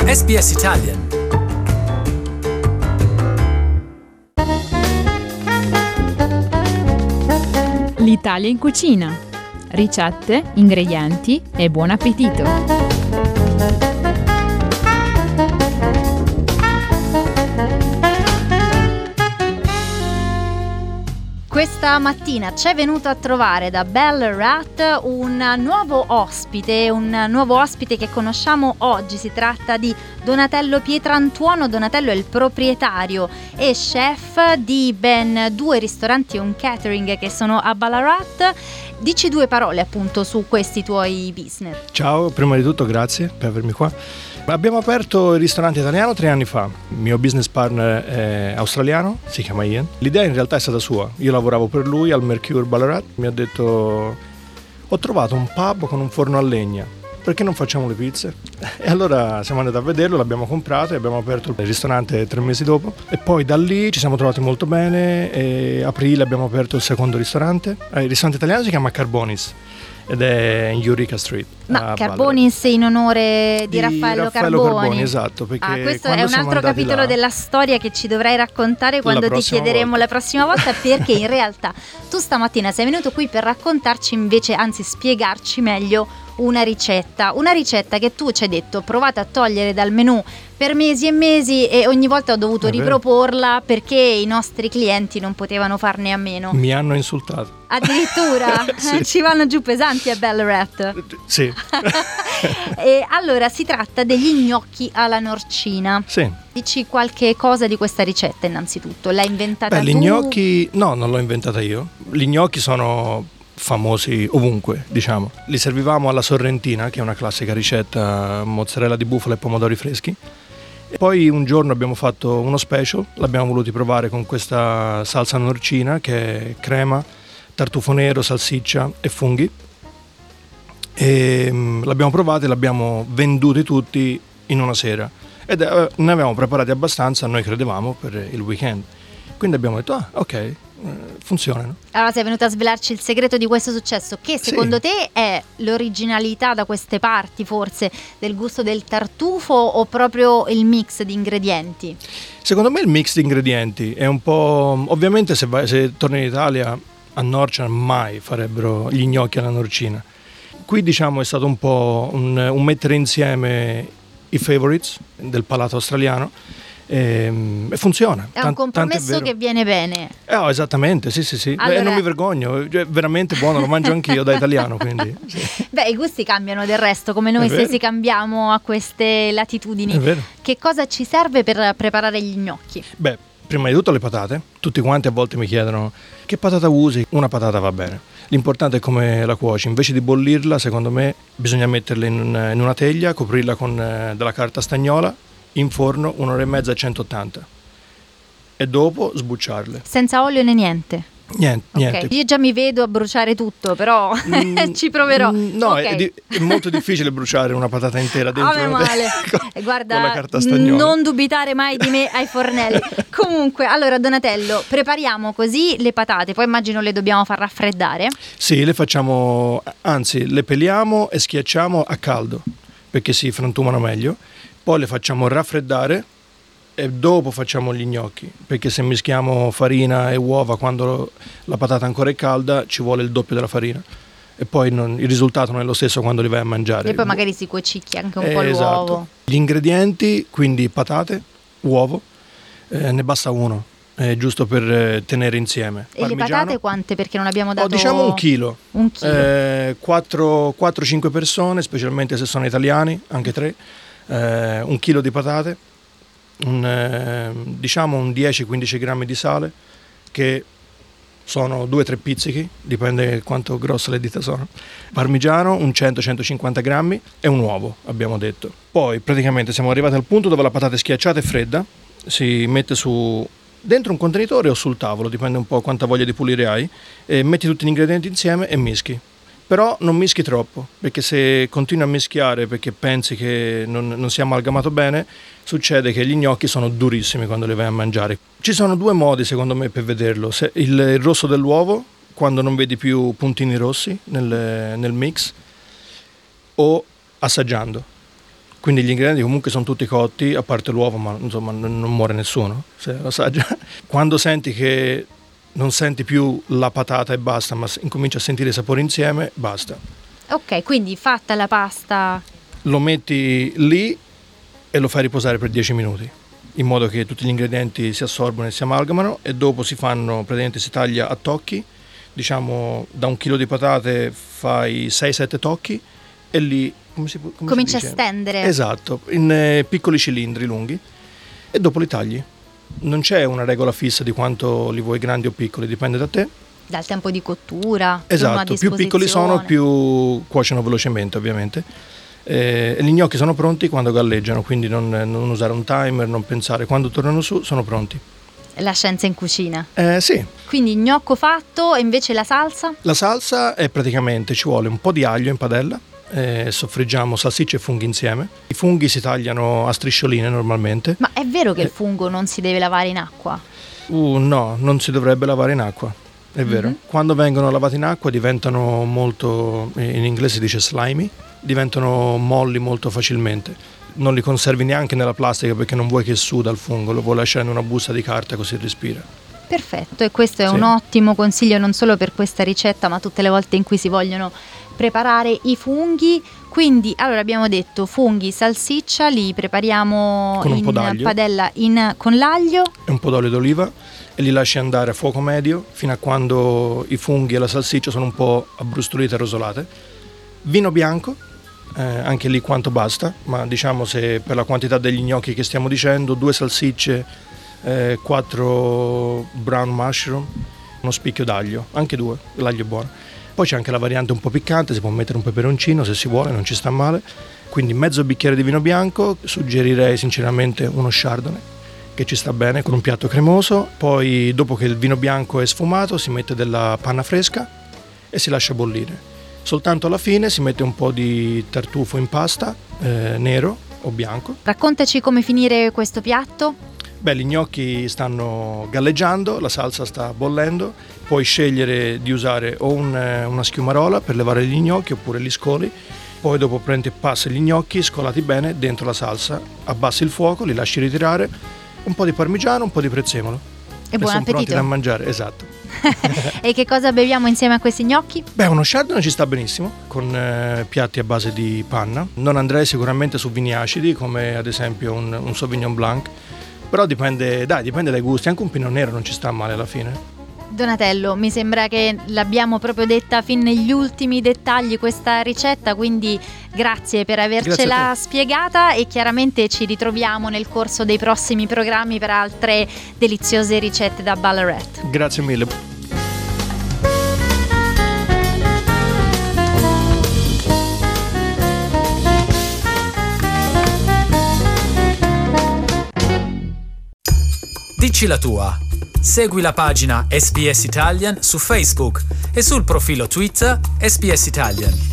SBS Italian. L'Italia in cucina. Ricette, ingredienti e buon appetito. Questa mattina ci è venuto a trovare da BellRat un nuovo ospite che conosciamo oggi. Si tratta di Donatello Pietrantuono. Donatello è il proprietario e chef di ben 2 ristoranti e un catering che sono a Ballarat. Dici 2 parole appunto su questi tuoi business. Ciao, prima di tutto grazie per avermi qua. Abbiamo aperto il ristorante italiano 3 anni fa. Il mio business partner è australiano, si chiama Ian. L'idea in realtà è stata sua. Io lavoravo per lui al Mercure Ballarat. Mi ha detto: ho trovato un pub con un forno a legna, perché non facciamo le pizze? E allora siamo andati a vederlo, l'abbiamo comprato e abbiamo aperto il ristorante 3 mesi dopo. E poi da lì ci siamo trovati molto bene e a aprile abbiamo aperto il secondo ristorante. Il ristorante italiano si chiama Carbonis ed è in Eureka Street. Ma Carbonis in onore di Raffaello Carboni. Esatto, perché questo è un altro capitolo della storia che ci dovrai raccontare quando ti chiederemo la prossima volta, perché in realtà tu stamattina sei venuto qui per raccontarci invece, anzi spiegarci meglio una ricetta che tu ci hai detto provate a togliere dal menù per mesi e mesi e ogni volta ho dovuto riproporla perché i nostri clienti non potevano farne a meno. Mi hanno insultato. Addirittura? Sì. Ci vanno giù pesanti a BellRat. Sì. E allora si tratta degli gnocchi alla norcina. Sì. Dici qualche cosa di questa ricetta innanzitutto? L'hai inventata tu? Gli gnocchi, no, non l'ho inventata io. Gli gnocchi sono famosi ovunque, diciamo. Li servivamo alla sorrentina, che è una classica ricetta, mozzarella di bufala e pomodori freschi. E poi un giorno abbiamo fatto uno special, l'abbiamo voluti provare con questa salsa norcina che è crema, tartufo nero, salsiccia e funghi. E l'abbiamo provato e l'abbiamo venduti tutti in una sera. Ed ne avevamo preparati abbastanza, noi credevamo, per il weekend. Quindi abbiamo detto, ok, funzionano. Allora sei venuto a svelarci il segreto di questo successo, che secondo te è l'originalità da queste parti, forse, del gusto del tartufo o proprio il mix di ingredienti? Secondo me il mix di ingredienti è un po'... Ovviamente se torni in Italia, a Norcia mai farebbero gli gnocchi alla norcina. Qui diciamo è stato un po' un mettere insieme i favorites del palato australiano. E funziona. È un compromesso che viene bene. Esattamente, sì. Allora... E non mi vergogno, è veramente buono, lo mangio anch'io da italiano, quindi sì. Beh, i gusti cambiano del resto, come noi stessi cambiamo a queste latitudini. È vero. Che cosa ci serve per preparare gli gnocchi? Beh, prima di tutto le patate. Tutti quanti a volte mi chiedono che patata usi. Una patata va bene. L'importante è come la cuoci. Invece di bollirla, secondo me, bisogna metterla in una teglia, coprirla con della carta stagnola, in forno 1 ora e mezza a 180 e dopo sbucciarle senza olio né niente. Niente. Okay. Io già mi vedo a bruciare tutto, però ci proverò. No, okay. È molto difficile bruciare una patata intera dentro una Guarda, con la carta stagnola. Non dubitare mai di me ai fornelli. Comunque, allora Donatello, prepariamo così le patate, poi immagino le dobbiamo far raffreddare. Sì, le facciamo, anzi le peliamo e schiacciamo a caldo perché si frantumano meglio. Poi le facciamo raffreddare e dopo facciamo gli gnocchi, perché se mischiamo farina e uova quando la patata ancora è calda ci vuole il doppio della farina e poi il risultato non è lo stesso quando li vai a mangiare. E poi magari si cuocicchia anche un po' l'uovo. Esatto. Gli ingredienti, quindi patate, uovo, ne basta uno, giusto per tenere insieme. E le patate quante? Perché non abbiamo dato... diciamo 1 chilo. 1 chilo. 4-5 persone, specialmente se sono italiani, anche 3. 1 chilo di patate, diciamo un 10-15 grammi di sale, che sono 2-3 pizzichi, dipende quanto grosse le dita sono, parmigiano, un 100-150 grammi e un uovo, abbiamo detto. Poi praticamente siamo arrivati al punto dove la patata è schiacciata e fredda, si mette dentro un contenitore o sul tavolo, dipende un po' quanta voglia di pulire hai, e metti tutti gli ingredienti insieme e mischi. Però non mischi troppo, perché se continui a mischiare perché pensi che non sia amalgamato bene, succede che gli gnocchi sono durissimi quando li vai a mangiare. Ci sono 2 modi secondo me per vederlo. Il rosso dell'uovo, quando non vedi più puntini rossi nel mix, o assaggiando. Quindi gli ingredienti comunque sono tutti cotti, a parte l'uovo, ma insomma non muore nessuno se lo assaggia. Quando senti che non senti più la patata e basta, ma incominci a sentire i sapori insieme, basta. Ok, quindi fatta la pasta, Lo metti lì e lo fai riposare per 10 minuti, in modo che tutti gli ingredienti si assorbono e si amalgamano, e dopo si taglia a tocchi, diciamo da 1 chilo di patate fai 6-7 tocchi e lì comincia a stendere. Esatto, in piccoli cilindri lunghi, e dopo li tagli. Non c'è una regola fissa di quanto li vuoi grandi o piccoli, dipende da te. Dal tempo di cottura. Esatto, più piccoli sono, più cuociono velocemente, ovviamente. Gli gnocchi sono pronti quando galleggiano, quindi non usare un timer, non pensare, quando tornano su sono pronti. La scienza in cucina. Sì. Quindi gnocco fatto, e invece la salsa? La salsa è praticamente, ci vuole un po' di aglio in padella, soffriggiamo salsicce e funghi insieme. I funghi si tagliano a striscioline normalmente. Ma è vero che il fungo non si deve lavare in acqua? No, non si dovrebbe lavare in acqua, è vero. Quando vengono lavati in acqua diventano molto, in inglese si dice slimy, diventano molli molto facilmente. Non li conservi neanche nella plastica perché non vuoi che suda il fungo, lo vuoi lasciare in una busta di carta così respira. Perfetto, e questo è Sì. un ottimo consiglio non solo per questa ricetta, ma tutte le volte in cui si vogliono preparare i funghi. Quindi, allora abbiamo detto funghi, salsiccia, li prepariamo Con un po' in d'aglio. padella con l'aglio. E un po' d'olio d'oliva e li lasci andare a fuoco medio fino a quando i funghi e la salsiccia sono un po' abbrustolite e rosolate. Vino bianco, anche lì quanto basta, ma diciamo, se per la quantità degli gnocchi che stiamo dicendo, 2 salsicce, 4 brown mushroom, uno spicchio d'aglio, anche 2, l'aglio è buono. Poi c'è anche la variante un po' piccante, si può mettere un peperoncino se si vuole, non ci sta male. Quindi mezzo bicchiere di vino bianco, suggerirei sinceramente uno chardonnay, che ci sta bene con un piatto cremoso. Poi dopo che il vino bianco è sfumato si mette della panna fresca e si lascia bollire. Soltanto alla fine si mette un po' di tartufo in pasta, nero o bianco. Raccontaci come finire questo piatto. Beh, gli gnocchi stanno galleggiando, la salsa sta bollendo, puoi scegliere di usare o una schiumarola per levare gli gnocchi oppure li scoli. Poi dopo passi gli gnocchi scolati bene dentro la salsa, abbassi il fuoco, li lasci ritirare, un po' di parmigiano, un po' di prezzemolo. E buon sono pronti appetito. da mangiare, esatto. E che cosa beviamo insieme a questi gnocchi? Beh, uno chardonnay ci sta benissimo, con piatti a base di panna. Non andrei sicuramente su vini acidi, come ad esempio un Sauvignon Blanc, però dipende dai gusti, anche un Pinot Nero non ci sta male alla fine. Donatello, mi sembra che l'abbiamo proprio detta fin negli ultimi dettagli questa ricetta, quindi grazie per avercela Grazie a te. spiegata, e chiaramente ci ritroviamo nel corso dei prossimi programmi per altre deliziose ricette da Ballarat. Grazie mille. Dici la tua. Segui la pagina SBS Italian su Facebook e sul profilo Twitter SBS Italian.